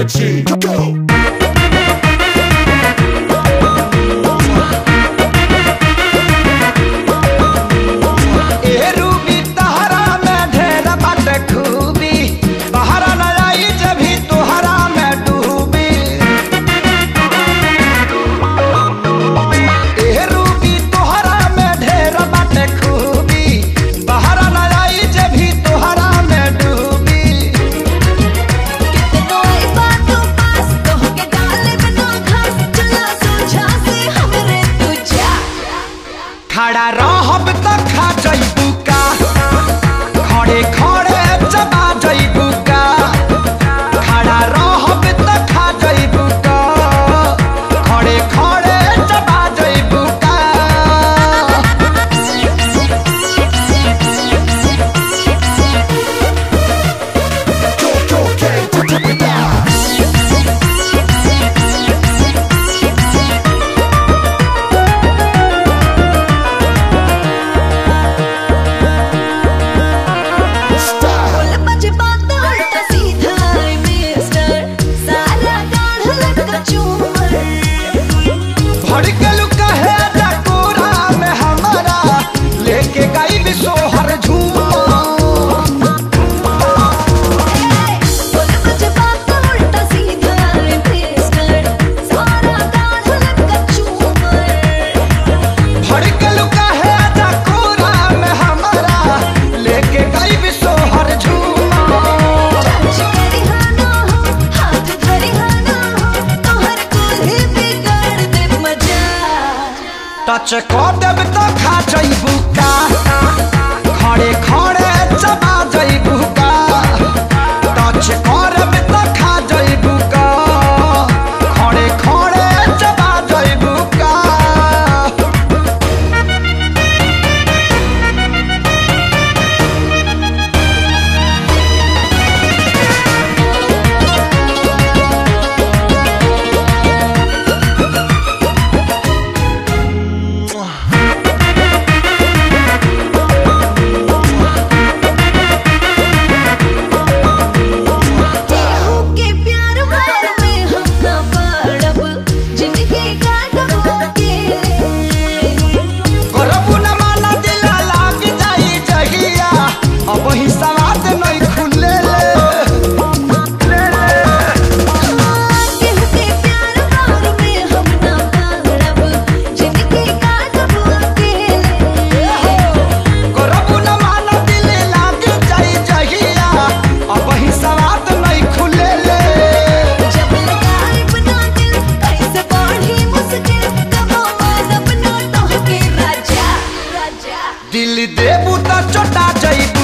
machine. Go. खड़ा रहब त खा जइबू का, खड़े खड़े चबा जइबू का। खड़ा रहब त खा जइबू का, खड़े खड़े चबा जइबू का। टच कर देब त खा जइबू का, खड़े खड़े चबा जइबू का। टच करब त खा जइबू का, खड़े खड़े चबा जइबू का। दिल देबू त चोटा जइबू।